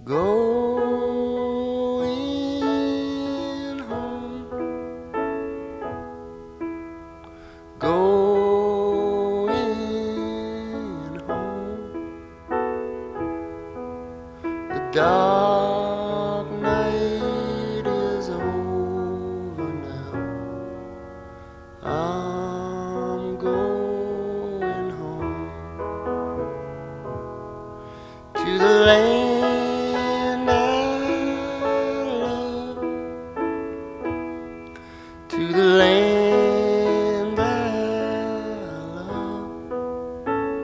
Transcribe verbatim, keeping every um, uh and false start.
Going home, going home. The dark night is over now. I'm going home to the land